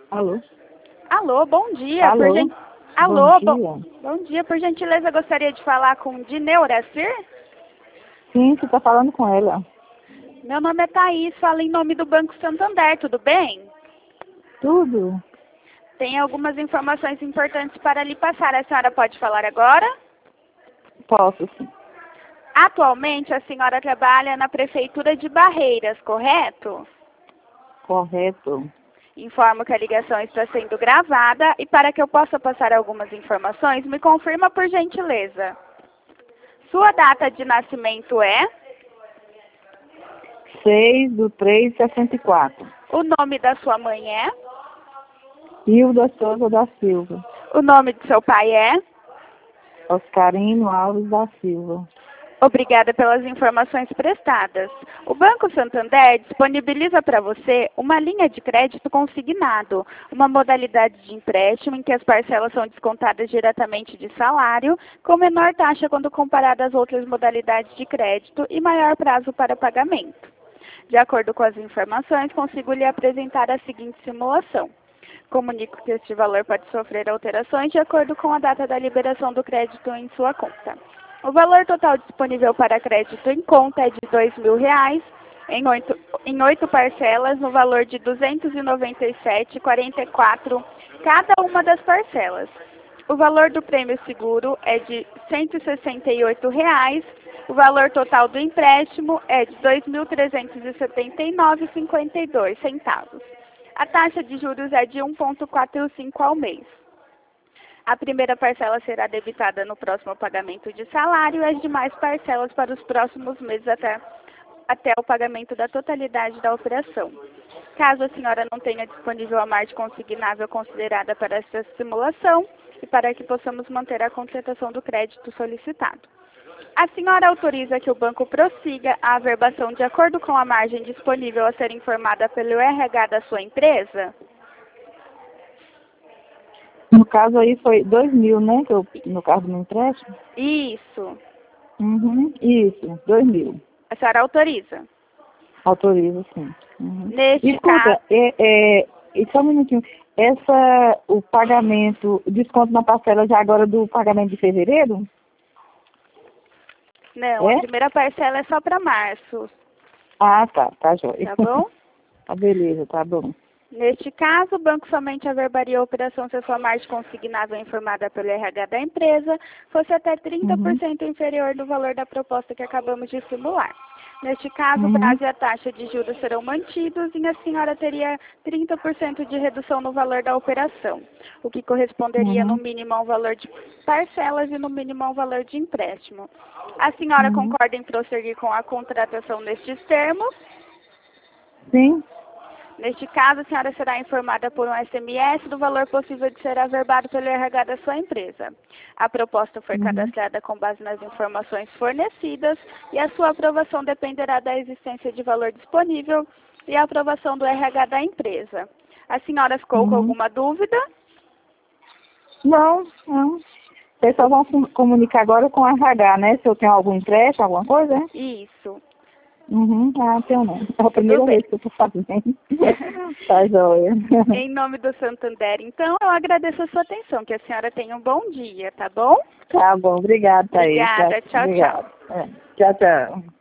Alô? Alô, bom dia. Alô? Alô, Bom dia. bom dia. Por gentileza, gostaria de falar com Dineu Uracir? Sim, você está falando com ela. Meu nome é Thaís, falo em nome do Banco Santander, tudo bem? Tudo? Tem algumas informações importantes para lhe passar. A senhora pode falar agora? Posso, sim. Atualmente, a senhora trabalha na Prefeitura de Barreiras, correto? Correto. Informo que a ligação está sendo gravada e para que eu possa passar algumas informações, me confirma por gentileza. Sua data de nascimento é? 6/3/64. O nome da sua mãe é? Hilda Souza da Silva. O nome do seu pai é? Oscarino Alves da Silva. Obrigada pelas informações prestadas. O Banco Santander disponibiliza para você uma linha de crédito consignado, uma modalidade de empréstimo em que as parcelas são descontadas diretamente de salário, com menor taxa quando comparada às outras modalidades de crédito e maior prazo para pagamento. De acordo com as informações, consigo lhe apresentar a seguinte simulação. Comunico que este valor pode sofrer alterações de acordo com a data da liberação do crédito em sua conta. O valor total disponível para crédito em conta é de R$ 2.000 em 8 parcelas no valor de R$ 297,44 cada uma das parcelas. O valor do prêmio seguro é de R$ 168,00. O valor total do empréstimo é de R$ 2.379,52. A taxa de juros é de 1,45 ao mês. A primeira parcela será debitada no próximo pagamento de salário e as demais parcelas para os próximos meses até o pagamento da totalidade da operação. Caso a senhora não tenha disponível a margem consignável considerada para essa simulação e para que possamos manter a contratação do crédito solicitado. A senhora autoriza que o banco prossiga a averbação de acordo com a margem disponível a ser informada pelo RH da sua empresa? No caso aí foi 2.000, né? No caso do meu empréstimo? Isso. Isso, 2.000. A senhora autoriza? Autoriza, sim. Neste Escuta, caso... só um minutinho. O pagamento, o desconto na parcela já agora do pagamento de fevereiro? Não, a primeira parcela é só para março. Ah, tá jóia. Tá bom? Tá, beleza, tá bom. Neste caso, o banco somente averbaria a operação se a sua margem consignável informada pelo RH da empresa fosse até 30% inferior do valor da proposta que acabamos de simular. Neste caso, o prazo e a taxa de juros serão mantidos e a senhora teria 30% de redução no valor da operação, o que corresponderia no mínimo a um valor de parcelas e no mínimo a um valor de empréstimo. A senhora concorda em prosseguir com a contratação nestes termos? Sim. Neste caso, a senhora será informada por um SMS do valor possível de ser averbado pelo RH da sua empresa. A proposta foi cadastrada com base nas informações fornecidas e a sua aprovação dependerá da existência de valor disponível e a aprovação do RH da empresa. A senhora ficou com alguma dúvida? Não. Vocês só vão se comunicar agora com o RH, né? Se eu tenho algum empréstimo, alguma coisa, né? Isso. Ah, tenho não. É a primeira vez que eu estou fazendo. Tá joia. Em nome do Santander, então, eu agradeço a sua atenção. Que a senhora tenha um bom dia, tá bom? Tá bom, obrigada, Thaís. Obrigada, tchau, tchau. Tchau, tchau.